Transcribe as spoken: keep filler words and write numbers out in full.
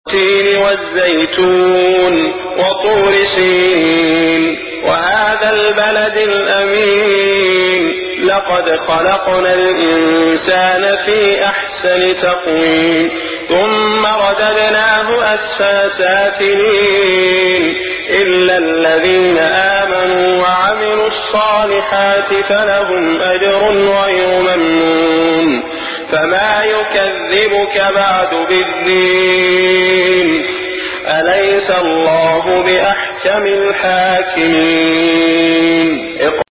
والزيتون وطور سينين وهذا البلد الأمين لقد خلقنا الإنسان في أحسن تقويم ثم رددناه أسفل سافلين إلا الذين آمنوا وعملوا الصالحات فلهم أجر غير ممنون فما يكذبك بعد بالدين أليس الله بأحكم الحاكمين.